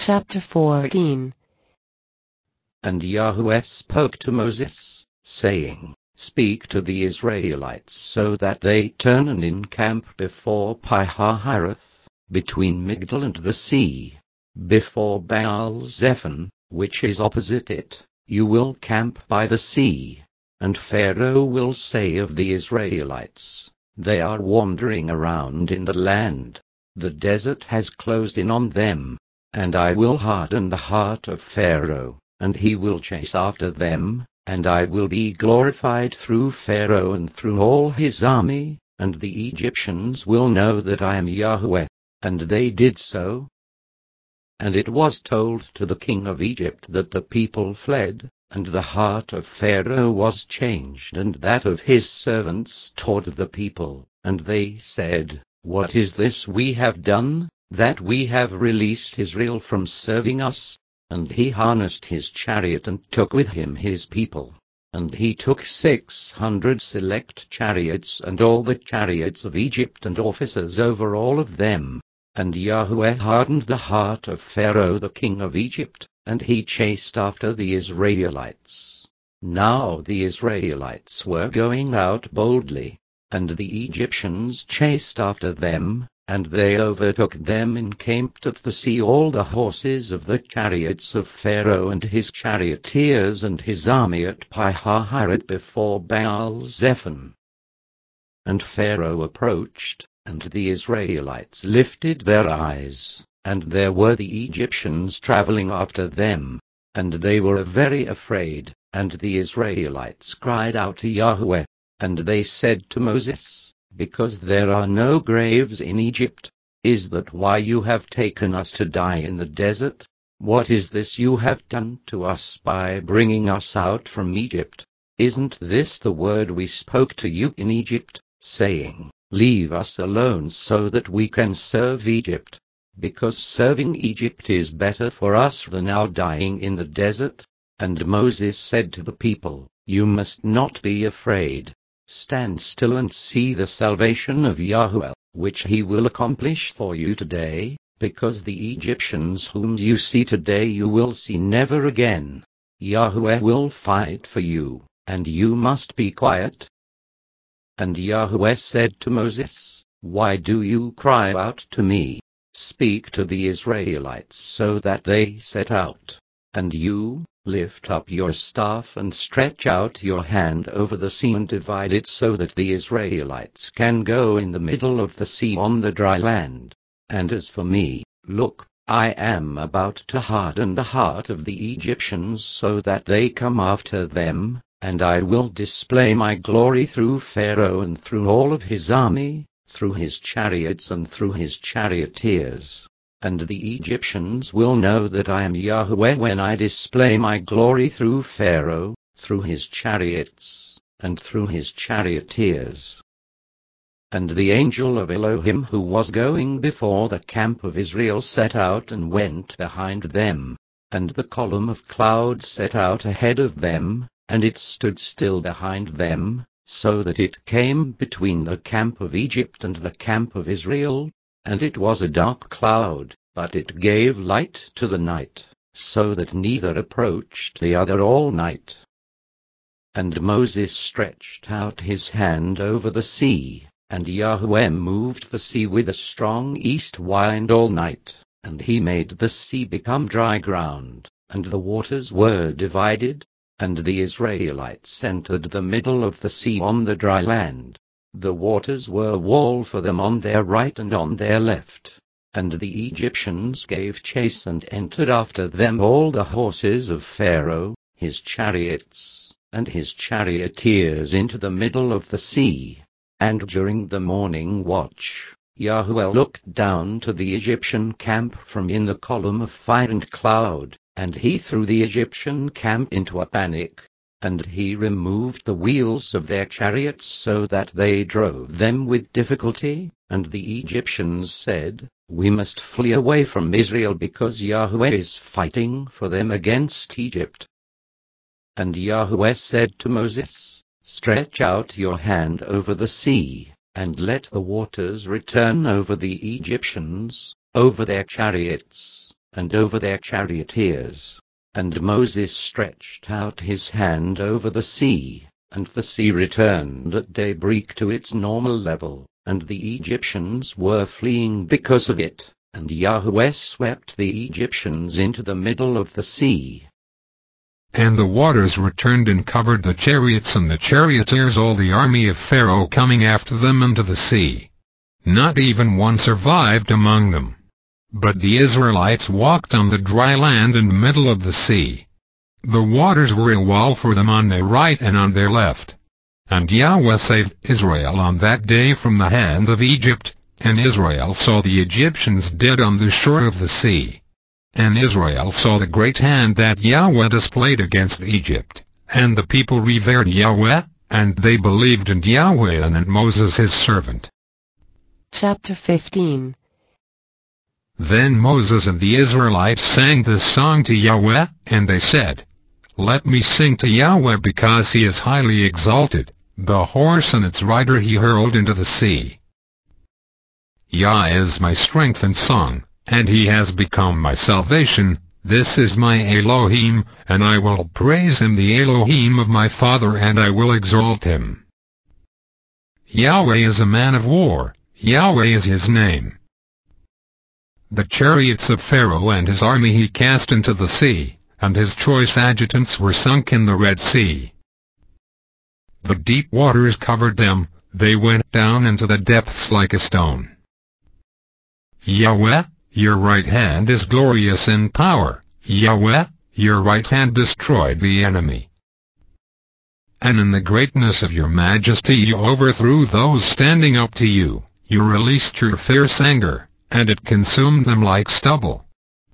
Chapter 14. And Yahweh spoke to Moses, saying, Speak to the Israelites so that they turn and encamp before Pi-hahiroth, between Migdol and the sea, before Baal-zephon, which is opposite it. You will camp by the sea. And Pharaoh will say of the Israelites, They are wandering around in the land. The desert has closed in on them. And I will harden the heart of Pharaoh, and he will chase after them, and I will be glorified through Pharaoh and through all his army, and the Egyptians will know that I am Yahweh. And they did so. And it was told to the king of Egypt that the people fled, and the heart of Pharaoh was changed and that of his servants toward the people, and they said, What is this we have done, that we have released Israel from serving us? And he harnessed his chariot and took with him his people. And he took 600 select chariots and all the chariots of Egypt and officers over all of them. And Yahweh hardened the heart of Pharaoh the king of Egypt, and he chased after the Israelites. Now the Israelites were going out boldly, and the Egyptians chased after them, and they overtook them encamped at the sea all the horses of the chariots of Pharaoh and his charioteers and his army at Pi-hahiroth before Baal-zephon. And Pharaoh approached, and the Israelites lifted their eyes, and there were the Egyptians traveling after them, and they were very afraid, and the Israelites cried out to Yahweh, and they said to Moses, Because there are no graves in Egypt, is that why you have taken us to die in the desert? What is this you have done to us by bringing us out from Egypt? Isn't this the word we spoke to you in Egypt, saying, Leave us alone so that we can serve Egypt? Because serving Egypt is better for us than our dying in the desert. And Moses said to the people, You must not be afraid. Stand still and see the salvation of Yahweh, which he will accomplish for you today, because the Egyptians whom you see today you will see never again. Yahweh will fight for you, and you must be quiet. And Yahweh said to Moses, Why do you cry out to me? Speak to the Israelites so that they set out. And you, lift up your staff and stretch out your hand over the sea and divide it so that the Israelites can go in the middle of the sea on the dry land. And as for me, look, I am about to harden the heart of the Egyptians so that they come after them, and I will display my glory through Pharaoh and through all of his army, through his chariots and through his charioteers. And the Egyptians will know that I am Yahweh when I display my glory through Pharaoh, through his chariots, and through his charioteers. And the angel of Elohim who was going before the camp of Israel set out and went behind them. And the column of cloud set out ahead of them, and it stood still behind them, so that it came between the camp of Egypt and the camp of Israel. And it was a dark cloud, but it gave light to the night, so that neither approached the other all night. And Moses stretched out his hand over the sea, and Yahweh moved the sea with a strong east wind all night, and he made the sea become dry ground, and the waters were divided, and the Israelites entered the middle of the sea on the dry land. The waters were a wall for them on their right and on their left. And the Egyptians gave chase and entered after them all the horses of Pharaoh, his chariots, and his charioteers into the middle of the sea. And during the morning watch, Yahweh looked down to the Egyptian camp from in the column of fire and cloud, and he threw the Egyptian camp into a panic. And he removed the wheels of their chariots so that they drove them with difficulty, and the Egyptians said, We must flee away from Israel because Yahweh is fighting for them against Egypt. And Yahweh said to Moses, Stretch out your hand over the sea, and let the waters return over the Egyptians, over their chariots, and over their charioteers. And Moses stretched out his hand over the sea, and the sea returned at daybreak to its normal level, and the Egyptians were fleeing because of it, and Yahweh swept the Egyptians into the middle of the sea. And the waters returned and covered the chariots and the charioteers, all the army of Pharaoh coming after them into the sea. Not even one survived among them. But the Israelites walked on the dry land in the middle of the sea. The waters were a wall for them on their right and on their left. And Yahweh saved Israel on that day from the hand of Egypt, and Israel saw the Egyptians dead on the shore of the sea. And Israel saw the great hand that Yahweh displayed against Egypt, and the people revered Yahweh, and they believed in Yahweh and in Moses his servant. Chapter 15. Then Moses and the Israelites sang this song to Yahweh, and they said, "Let me sing to Yahweh because he is highly exalted. The horse and its rider he hurled into the sea. Yah is my strength and song, and he has become my salvation. This is my Elohim, and I will praise him, the Elohim of my father, and I will exalt him. Yahweh is a man of war, Yahweh is his name. The chariots of Pharaoh and his army he cast into the sea, and his choice adjutants were sunk in the Red Sea. The deep waters covered them, they went down into the depths like a stone. Yahweh, your right hand is glorious in power, Yahweh, your right hand destroyed the enemy. And in the greatness of your majesty you overthrew those standing up to you, you released your fierce anger, and it consumed them like stubble.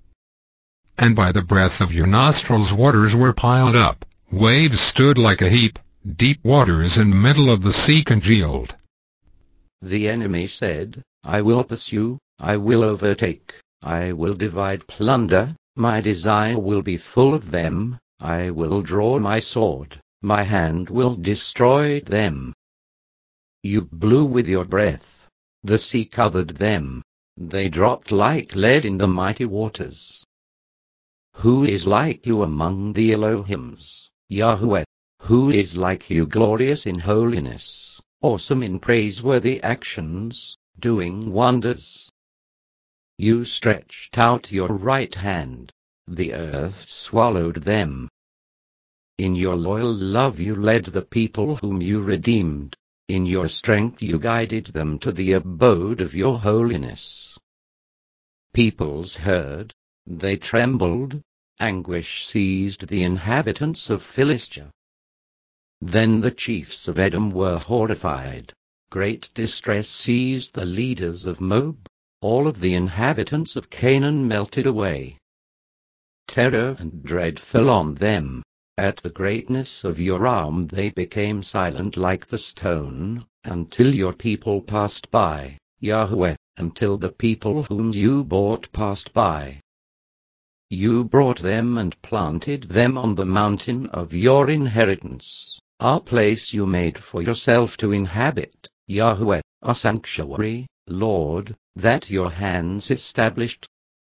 And by the breath of your nostrils waters were piled up, waves stood like a heap, deep waters in the middle of the sea congealed. The enemy said, I will pursue, I will overtake, I will divide plunder, my desire will be full of them, I will draw my sword, my hand will destroy them. You blew with your breath, the sea covered them, they dropped like lead in the mighty waters. Who is like you among the Elohims, Yahweh? Who is like you, glorious in holiness, awesome in praiseworthy actions, doing wonders? You stretched out your right hand, the earth swallowed them. In your loyal love you led the people whom you redeemed, in your strength you guided them to the abode of your holiness. Peoples heard, they trembled, anguish seized the inhabitants of Philistia. Then the chiefs of Edom were horrified, great distress seized the leaders of Moab, all of the inhabitants of Canaan melted away. Terror and dread fell on them, at the greatness of your arm they became silent like the stone, until your people passed by, Yahweh, until the people whom you bought passed by. You brought them and planted them on the mountain of your inheritance, a place you made for yourself to inhabit, Yahweh, a sanctuary, Lord, that your hands established.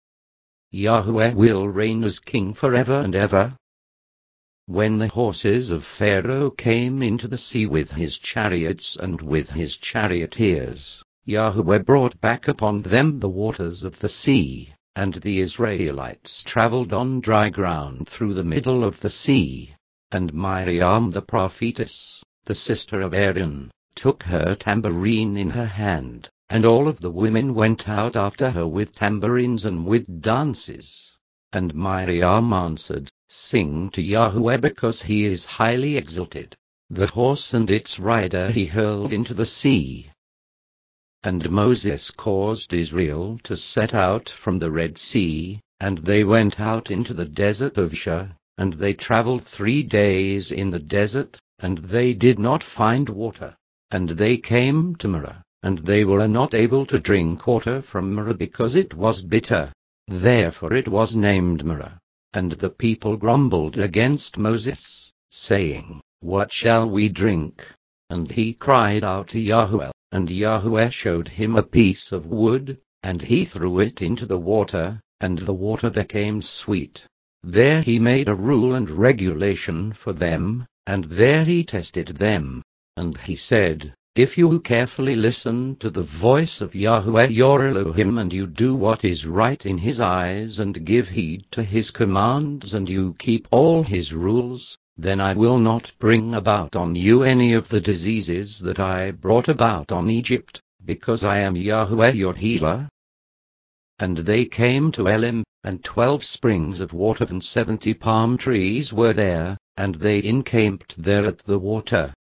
Yahweh will reign as king forever and ever. When the horses of Pharaoh came into the sea with his chariots and with his charioteers, Yahweh brought back upon them the waters of the sea, and the Israelites traveled on dry ground through the middle of the sea. And Miriam the prophetess, the sister of Aaron, took her tambourine in her hand, and all of the women went out after her with tambourines and with dances. And Miriam answered, Sing to Yahweh because he is highly exalted. The horse and its rider he hurled into the sea. And Moses caused Israel to set out from the Red Sea, and they went out into the desert of Shur, and they traveled 3 days in the desert, and they did not find water. And they came to Marah, and they were not able to drink water from Marah because it was bitter. Therefore it was named Marah. And the people grumbled against Moses, saying, What shall we drink? And he cried out to Yahweh, and Yahweh showed him a piece of wood, and he threw it into the water, and the water became sweet. There he made a rule and regulation for them, and there he tested them. And he said, if you carefully listen to the voice of Yahweh your Elohim, and you do what is right in his eyes, and give heed to his commands, and you keep all his rules, then I will not bring about on you any of the diseases that I brought about on Egypt, because I am Yahweh your healer. And they came to Elim, and 12 springs of water and 70 palm trees were there, and they encamped there at the water.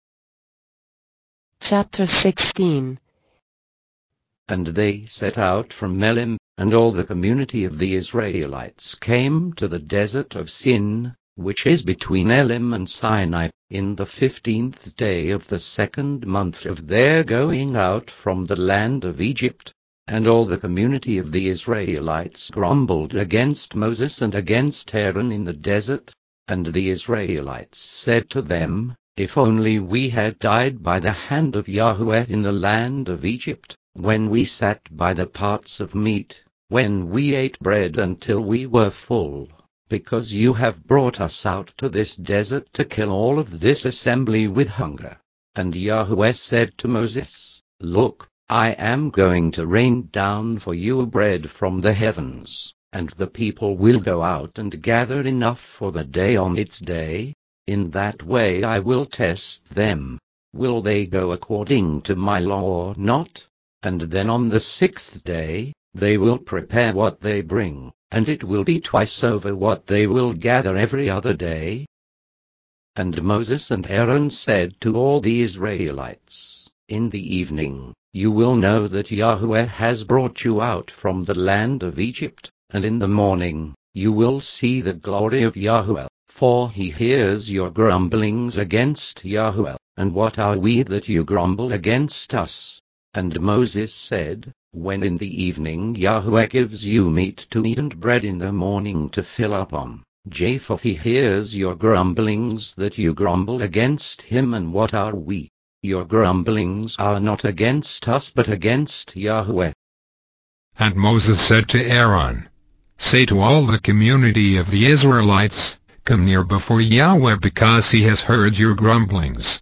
Chapter 16. And they set out from Elim, and all the community of the Israelites came to the desert of Sin, which is between Elim and Sinai, in the 15th day of the 2nd month of their going out from the land of Egypt. And all the community of the Israelites grumbled against Moses and against Aaron in the desert. And the Israelites said to them, if only we had died by the hand of Yahweh in the land of Egypt, when we sat by the pots of meat, when we ate bread until we were full, because you have brought us out to this desert to kill all of this assembly with hunger. And Yahweh said to Moses, look, I am going to rain down for you bread from the heavens, and the people will go out and gather enough for the day on its day. In that way I will test them. Will they go according to my law or not? And then on the 6th day, they will prepare what they bring, and it will be twice over what they will gather every other day. And Moses and Aaron said to all the Israelites, in the evening, you will know that Yahweh has brought you out from the land of Egypt, and in the morning, you will see the glory of Yahweh. For he hears your grumblings against Yahweh, and what are we that you grumble against us? And Moses said, when in the evening Yahweh gives you meat to eat and bread in the morning to fill up on, Japheth he hears your grumblings that you grumble against him, and what are we? Your grumblings are not against us but against Yahweh. And Moses said to Aaron, say to all the community of the Israelites, come near before Yahweh, because he has heard your grumblings.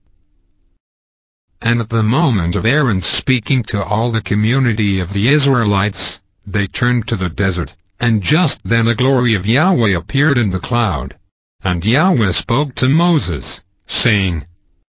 And at the moment of Aaron speaking to all the community of the Israelites, they turned to the desert, and just then the glory of Yahweh appeared in the cloud. And Yahweh spoke to Moses, saying,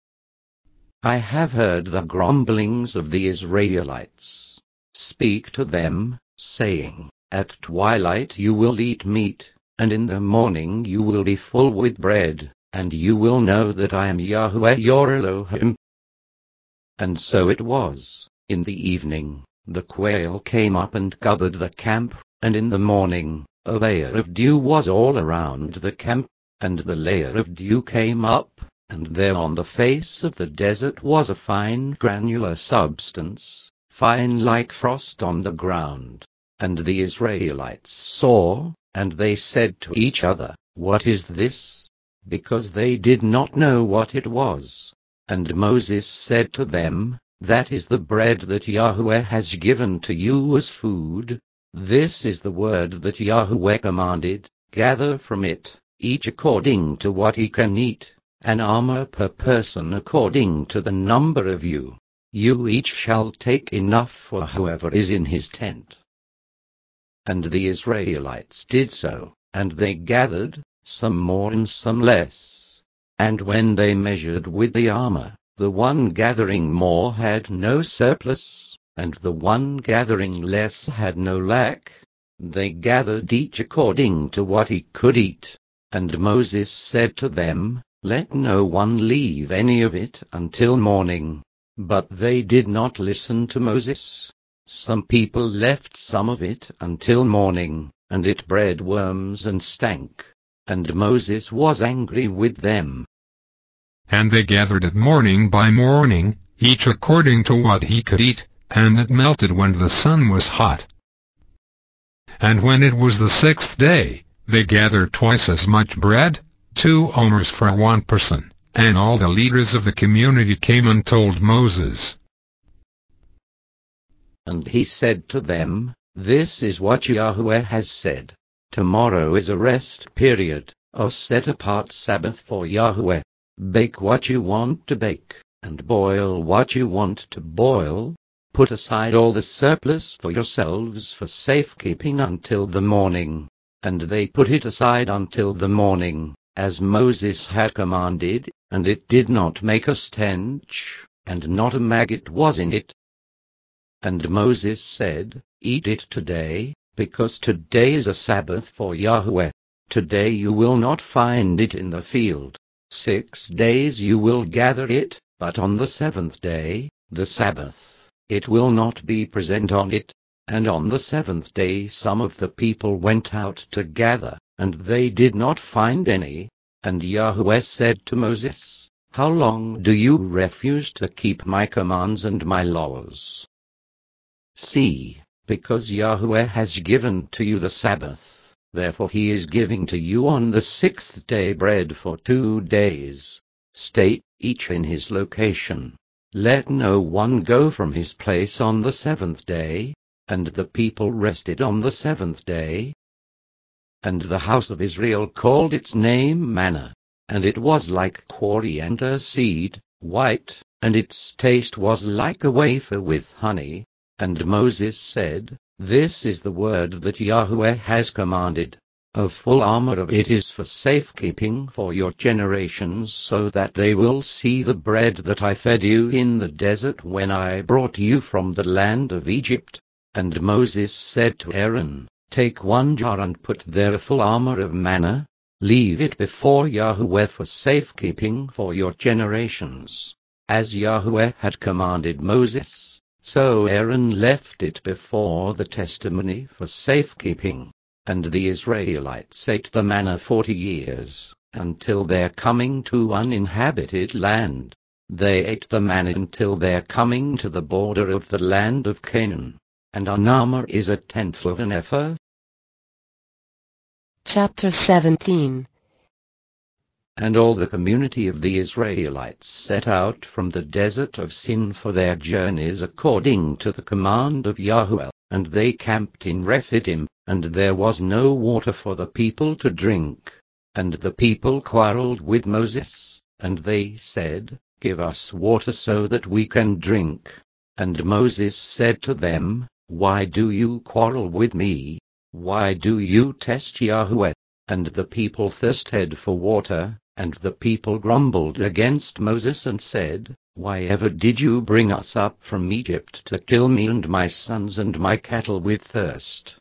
I have heard the grumblings of the Israelites. Speak to them, saying, at twilight you will eat meat, and in the morning you will be full with bread, and you will know that I am Yahweh your Elohim. And so it was, in the evening, the quail came up and covered the camp, and in the morning, a layer of dew was all around the camp, and the layer of dew came up, and there on the face of the desert was a fine granular substance, fine like frost on the ground. And the Israelites saw, and they said to each other, what is this? Because they did not know what it was. And Moses said to them, that is the bread that Yahweh has given to you as food. This is the word that Yahweh commanded, gather from it, each according to what he can eat, an armor per person according to the number of you. You each shall take enough for whoever is in his tent. And the Israelites did so, and they gathered, some more and some less. And when they measured with the armor, the one gathering more had no surplus, and the one gathering less had no lack. They gathered each according to what he could eat. And Moses said to them, let no one leave any of it until morning. But they did not listen to Moses. Some people left some of it until morning, and it bred worms and stank. And Moses was angry with them. And they gathered it morning by morning, each according to what he could eat, and it melted when the sun was hot. And when it was the 6th day, they gathered twice as much bread, 2 omers for one person, and all the leaders of the community came and told Moses. And he said to them, This is what Yahweh has said. Tomorrow is a rest period, a set-apart Sabbath for Yahweh. Bake what you want to bake, and boil what you want to boil. Put aside all the surplus for yourselves for safekeeping until the morning. And they put it aside until the morning, as Moses had commanded, and it did not make a stench, and not a maggot was in it. And Moses said, Eat it today, because today is a Sabbath for Yahweh. Today you will not find it in the field. 6 days you will gather it, but on the 7th day, the Sabbath, it will not be present on it. And on the 7th day some of the people went out to gather, and they did not find any. And Yahweh said to Moses, How long do you refuse to keep my commands and my laws? See, because Yahweh has given to you the Sabbath, therefore he is giving to you on the 6th day bread for 2 days. Stay, each in his location. Let no one go from his place on the 7th day. And the people rested on the 7th day. And the house of Israel called its name manna. And it was like coriander seed, white, and its taste was like a wafer with honey. And Moses said, This is the word that Yahweh has commanded. A full armor of it is for safekeeping for your generations, so that they will see the bread that I fed you in the desert when I brought you from the land of Egypt. And Moses said to Aaron, Take 1 jar and put there a full armor of manna. Leave it before Yahweh for safekeeping for your generations. As Yahweh had commanded Moses, so Aaron left it before the testimony for safekeeping. And the Israelites ate the manna 40 years, until their coming to uninhabited land. They ate the manna until their coming to the border of the land of Canaan. And an armor is 1/10 of an ephah. Chapter 17. And all the community of the Israelites set out from the desert of Sin for their journeys according to the command of Yahweh, and they camped in Rephidim, and there was no water for the people to drink. And the people quarreled with Moses, and they said, Give us water so that we can drink. And Moses said to them, Why do you quarrel with me? Why do you test Yahweh? And the people thirsted for water, and the people grumbled against Moses and said, Why ever did you bring us up from Egypt to kill me and my sons and my cattle with thirst?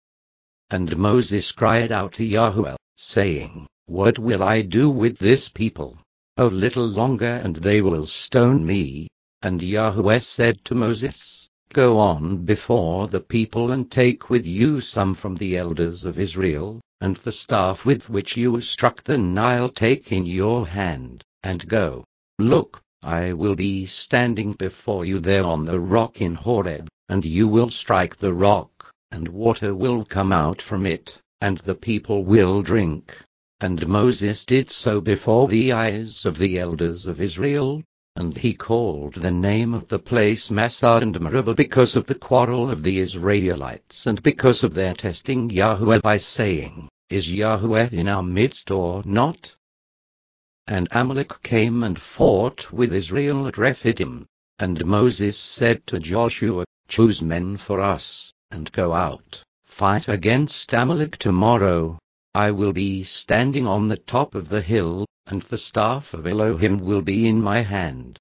And Moses cried out to Yahweh, saying, What will I do with this people? A little longer and they will stone me. And Yahweh said to Moses, Go on before the people and take with you some from the elders of Israel, and the staff with which you struck the Nile take in your hand, and go. Look, I will be standing before you there on the rock in Horeb, and you will strike the rock, and water will come out from it, and the people will drink. And Moses did so before the eyes of the elders of Israel. And he called the name of the place Massah and Meribah because of the quarrel of the Israelites and because of their testing Yahweh by saying, Is Yahweh in our midst or not? And Amalek came and fought with Israel at Rephidim. And Moses said to Joshua, Choose men for us, and go out, fight against Amalek tomorrow. I will be standing on the top of the hill, and the staff of Elohim will be in my hand.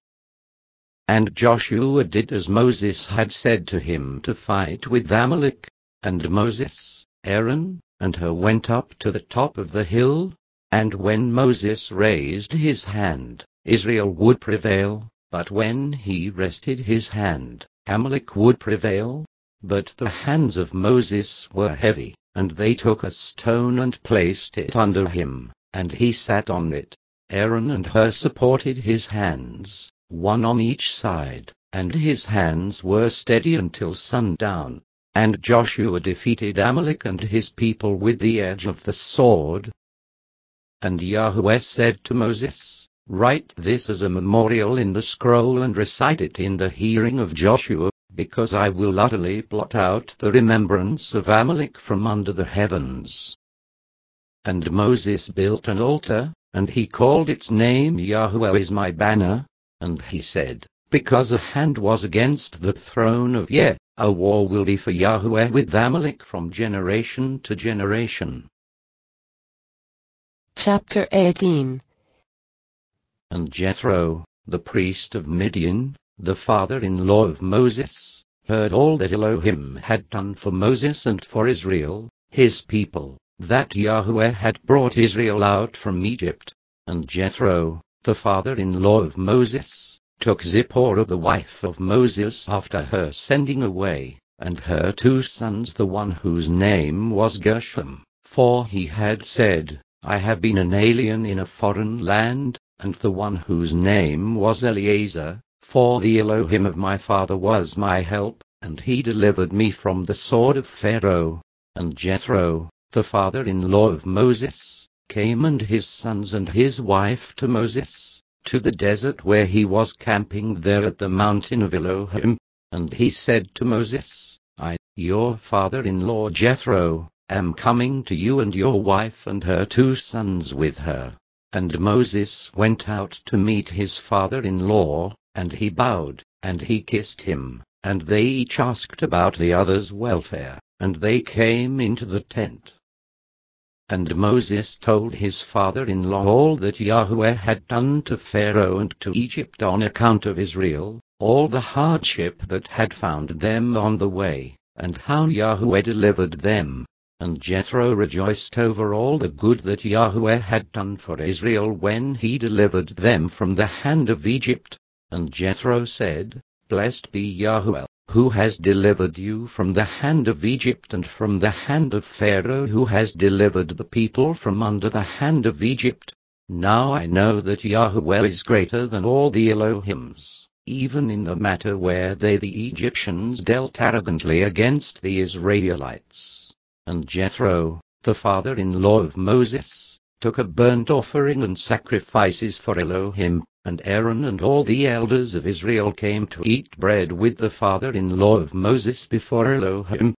And Joshua did as Moses had said to him to fight with Amalek. And Moses, Aaron, and Hur went up to the top of the hill. And when Moses raised his hand, Israel would prevail, but when he rested his hand, Amalek would prevail. But the hands of Moses were heavy, and they took a stone and placed it under him, and he sat on it. Aaron and Hur supported his hands, one on each side, and his hands were steady until sundown. And Joshua defeated Amalek and his people with the edge of the sword. And Yahweh said to Moses, Write this as a memorial in the scroll and recite it in the hearing of Joshua, because I will utterly blot out the remembrance of Amalek from under the heavens. And Moses built an altar, and he called its name Yahweh is my banner, and he said, because a hand was against the throne of Yeh, a war will be for Yahweh with Amalek from generation to generation. Chapter 18. And Jethro, the priest of Midian, the father-in-law of Moses, heard all that Elohim had done for Moses and for Israel, his people, that Yahweh had brought Israel out from Egypt. And Jethro, the father-in-law of Moses, took Zipporah the wife of Moses after her sending away, and her 2 sons, the one whose name was Gershom, for he had said, I have been an alien in a foreign land, and the one whose name was Eleazar, for the Elohim of my father was my help, and he delivered me from the sword of Pharaoh. And Jethro, the father-in-law of Moses, came and his sons and his wife to Moses, to the desert where he was camping there at the mountain of Elohim. And he said to Moses, I, your father-in-law Jethro, am coming to you and your wife and her 2 sons with her. And Moses went out to meet his father-in-law, and he bowed, and he kissed him, and they each asked about the other's welfare, and they came into the tent. And Moses told his father-in-law all that Yahweh had done to Pharaoh and to Egypt on account of Israel, all the hardship that had found them on the way, and how Yahweh delivered them. And Jethro rejoiced over all the good that Yahweh had done for Israel when he delivered them from the hand of Egypt. And Jethro said, Blessed be Yahweh, who has delivered you from the hand of Egypt and from the hand of Pharaoh, who has delivered the people from under the hand of Egypt. Now I know that Yahweh is greater than all the Elohims, even in the matter where the Egyptians dealt arrogantly against the Israelites. And Jethro, the father-in-law of Moses, took a burnt offering and sacrifices for Elohim, and Aaron and all the elders of Israel came to eat bread with the father-in-law of Moses before Elohim.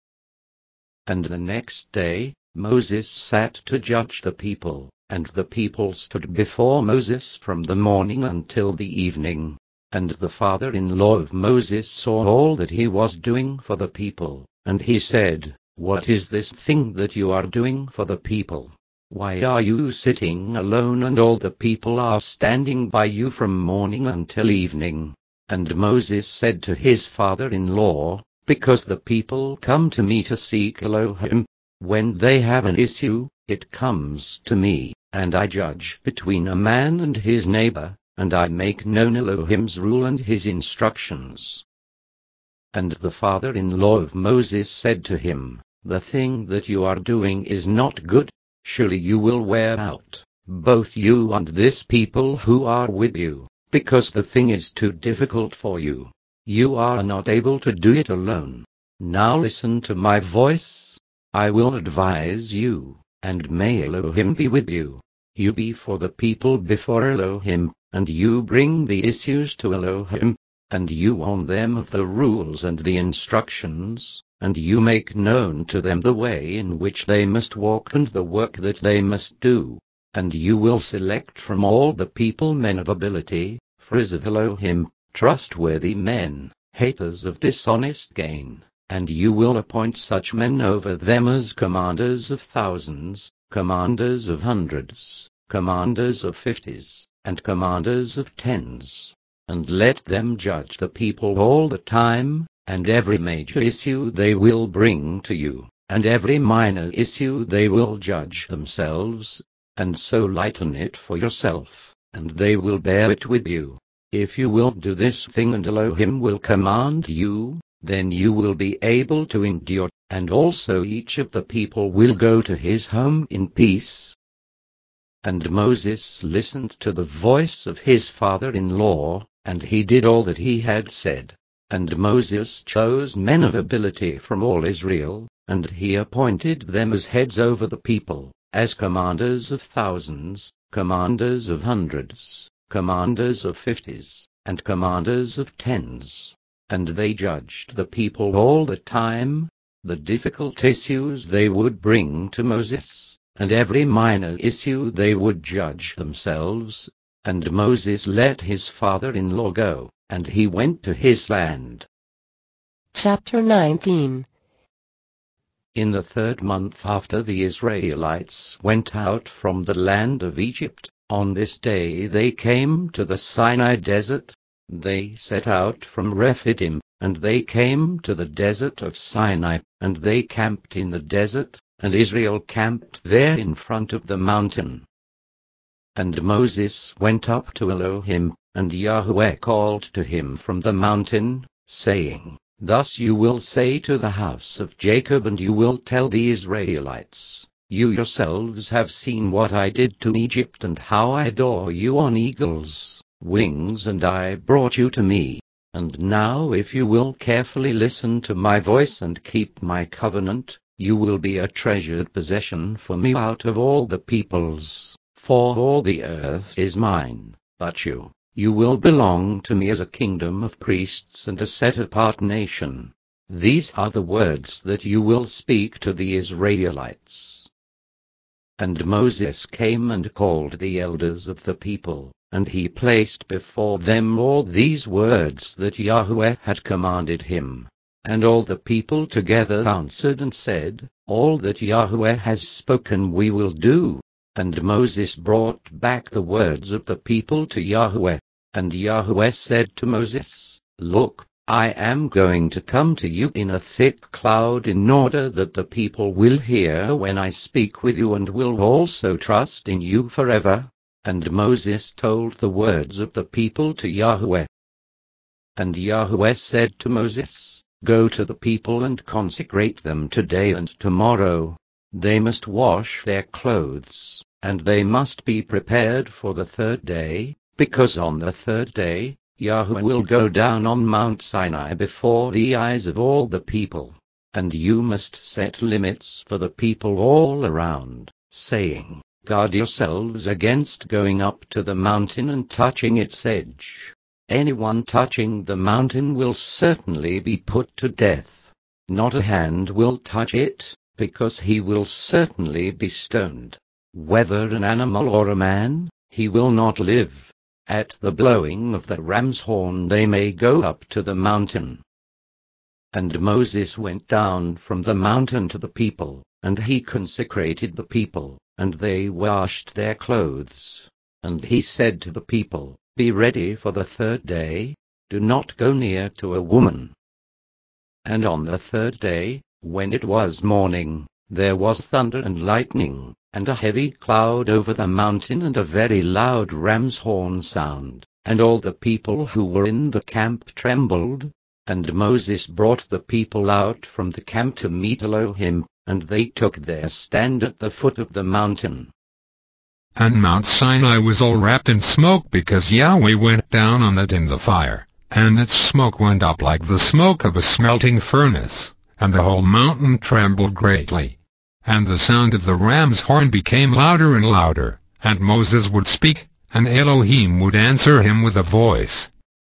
And the next day, Moses sat to judge the people, and the people stood before Moses from the morning until the evening. And the father-in-law of Moses saw all that he was doing for the people, and he said, What is this thing that you are doing for the people? Why are you sitting alone and all the people are standing by you from morning until evening? And Moses said to his father-in-law, Because the people come to me to seek Elohim. When they have an issue, it comes to me, and I judge between a man and his neighbor, and I make known Elohim's rule and his instructions. And the father-in-law of Moses said to him, The thing that you are doing is not good. Surely you will wear out, both you and this people who are with you, because the thing is too difficult for you. You are not able to do it alone. Now listen to my voice. I will advise you, and may Elohim be with you. You be for the people before Elohim, and you bring the issues to Elohim, and you warn them of the rules and the instructions, and you make known to them the way in which they must walk and the work that they must do. And you will select from all the people men of ability, friends of Elohim, trustworthy men, haters of dishonest gain, and you will appoint such men over them as commanders of thousands, commanders of hundreds, commanders of 50s, and commanders of 10s. And let them judge the people all the time, and every major issue they will bring to you, and every minor issue they will judge themselves, and so lighten it for yourself, and they will bear it with you. If you will do this thing and Elohim will command you, then you will be able to endure, and also each of the people will go to his home in peace. And Moses listened to the voice of his father-in-law, and he did all that he had said. And Moses chose men of ability from all Israel, and he appointed them as heads over the people, as commanders of thousands, commanders of hundreds, commanders of 50s, and commanders of 10s. and they judged the people all the time, the difficult issues they would bring to Moses, and every minor issue they would judge themselves. And Moses let his father-in-law go, and he went to his land. Chapter 19. In the 3rd month after the Israelites went out from the land of Egypt, on this day they came to the Sinai desert. They set out from Rephidim, and they came to the desert of Sinai, and they camped in the desert, and Israel camped there in front of the mountain. And Moses went up to Elohim, and Yahweh called to him from the mountain, saying, Thus you will say to the house of Jacob, and you will tell the Israelites, You yourselves have seen what I did to Egypt, and how I bore you on eagles' wings, and I brought you to me. And now if you will carefully listen to my voice and keep my covenant, you will be a treasured possession for me out of all the peoples, for all the earth is mine. But you will belong to me as a kingdom of priests and a set-apart nation. These are the words that you will speak to the Israelites. And Moses came and called the elders of the people, and he placed before them all these words that Yahweh had commanded him. And all the people together answered and said, All that Yahweh has spoken we will do. And Moses brought back the words of the people to Yahweh. And Yahweh said to Moses, Look, I am going to come to you in a thick cloud, in order that the people will hear when I speak with you, and will also trust in you forever. And Moses told the words of the people to Yahweh. And Yahweh said to Moses, Go to the people and consecrate them today and tomorrow. They must wash their clothes, and they must be prepared for the 3rd day, because on the 3rd day, Yahweh will go down on Mount Sinai before the eyes of all the people. And you must set limits for the people all around, saying, Guard yourselves against going up to the mountain and touching its edge. Anyone touching the mountain will certainly be put to death. Not a hand will touch it, because he will certainly be stoned. Whether an animal or a man, he will not live. At the blowing of the ram's horn they may go up to the mountain. And Moses went down from the mountain to the people, and he consecrated the people, and they washed their clothes. And he said to the people, Be ready for the 3rd day, do not go near to a woman. And on the 3rd day, when it was morning, there was thunder and lightning, and a heavy cloud over the mountain, and a very loud ram's horn sound, and all the people who were in the camp trembled. And Moses brought the people out from the camp to meet Elohim, and they took their stand at the foot of the mountain. And Mount Sinai was all wrapped in smoke, because Yahweh went down on it in the fire, and its smoke went up like the smoke of a smelting furnace, and the whole mountain trembled greatly. And the sound of the ram's horn became louder and louder, and Moses would speak, and Elohim would answer him with a voice.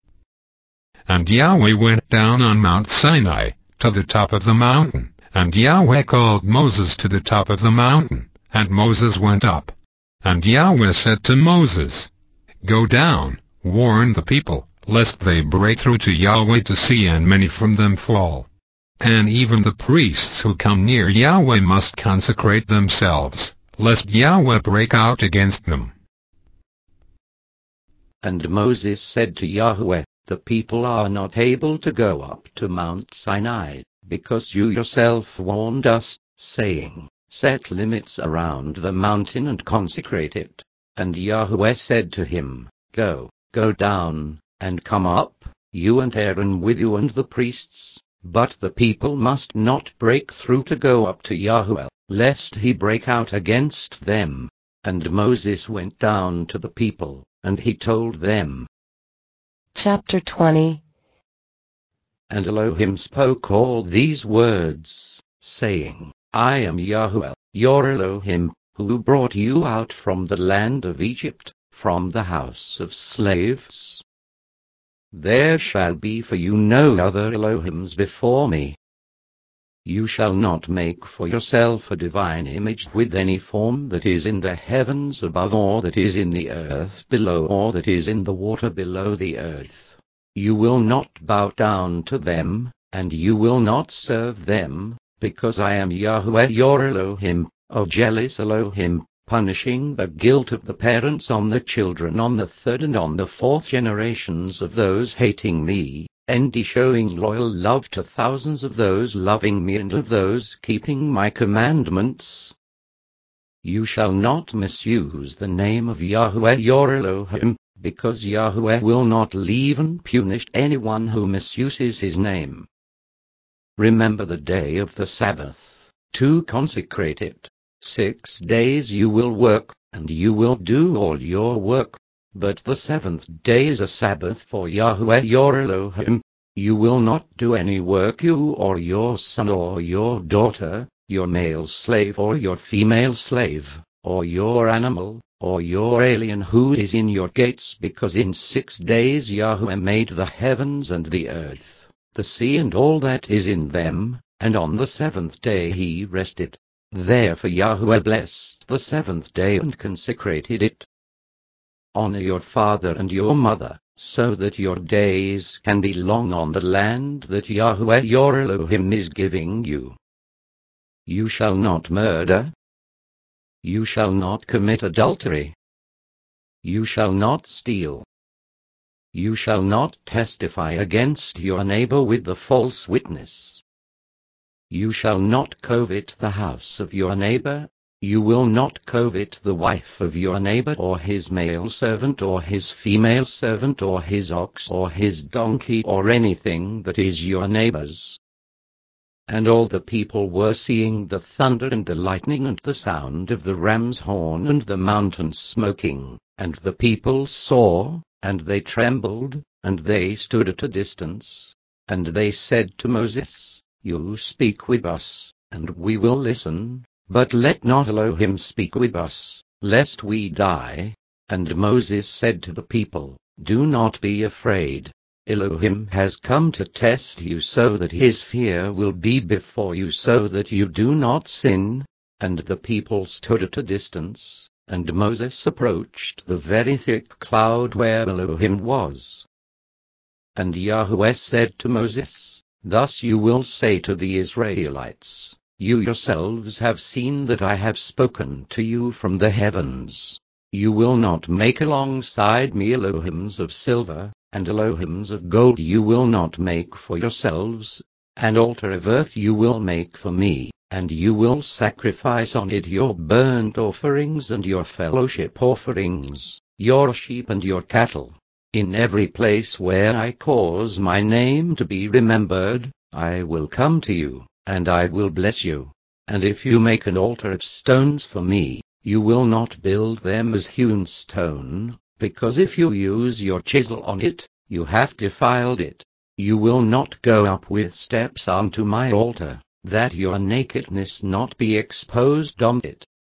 And Yahweh went down on Mount Sinai, to the top of the mountain, and Yahweh called Moses to the top of the mountain, and Moses went up. And Yahweh said to Moses, Go down, warn the people, lest they break through to Yahweh to see and many from them fall. And even the priests who come near Yahweh must consecrate themselves, lest Yahweh break out against them. And Moses said to Yahweh, The people are not able to go up to Mount Sinai, because you yourself warned us, saying, Set limits around the mountain and consecrate it. And Yahweh said to him, Go down, and come up, you and Aaron with you and the priests. But the people must not break through to go up to Yahweh, lest he break out against them. And Moses went down to the people, and he told them. Chapter 20. And Elohim spoke all these words, saying, I am Yahweh, your Elohim, who brought you out from the land of Egypt, from the house of slaves. There shall be for you no other Elohims before me. You shall not make for yourself a divine image with any form that is in the heavens above, or that is in the earth below, or that is in the water below the earth. You will not bow down to them, and you will not serve them, because I am Yahweh your Elohim, a jealous Elohim, punishing the guilt of the parents on the children on the third and on the fourth generations of those hating me, and showing loyal love to thousands of those loving me and of those keeping my commandments. You shall not misuse the name of Yahweh your Elohim, because Yahweh will not leave unpunished anyone who misuses his name. Remember the day of the Sabbath, to consecrate it. 6 days you will work, and you will do all your work. But the seventh day is a Sabbath for Yahweh your Elohim. You will not do any work, you or your son or your daughter, your male slave or your female slave, or your animal, or your alien who is in your gates, because in 6 days Yahweh made the heavens and the earth, the sea and all that is in them, and on the seventh day he rested. Therefore Yahweh blessed the seventh day and consecrated it. Honor your father and your mother, so that your days can be long on the land that Yahweh your Elohim is giving you. You shall not murder. You shall not commit adultery. You shall not steal. You shall not testify against your neighbor with the false witness. You shall not covet the house of your neighbor. You will not covet the wife of your neighbor, or his male servant, or his female servant, or his ox, or his donkey, or anything that is your neighbor's. And all the people were seeing the thunder and the lightning and the sound of the ram's horn and the mountain smoking, and the people saw, and they trembled, and they stood at a distance. And they said to Moses, You speak with us, and we will listen, but let not Elohim speak with us, lest we die. And Moses said to the people, Do not be afraid. Elohim has come to test you, so that his fear will be before you, so that you do not sin. And the people stood at a distance, and Moses approached the very thick cloud where Elohim was. And Yahweh said to Moses, Thus you will say to the Israelites, You yourselves have seen that I have spoken to you from the heavens. You will not make alongside me Elohims of silver, and Elohims of gold you will not make for yourselves. An altar of earth you will make for me, and you will sacrifice on it your burnt offerings and your fellowship offerings, your sheep and your cattle. In every place where I cause my name to be remembered, I will come to you, and I will bless you. And if you make an altar of stones for me, you will not build them as hewn stone, because if you use your chisel on it, you have defiled it. You will not go up with steps unto my altar, that your nakedness not be exposed on it.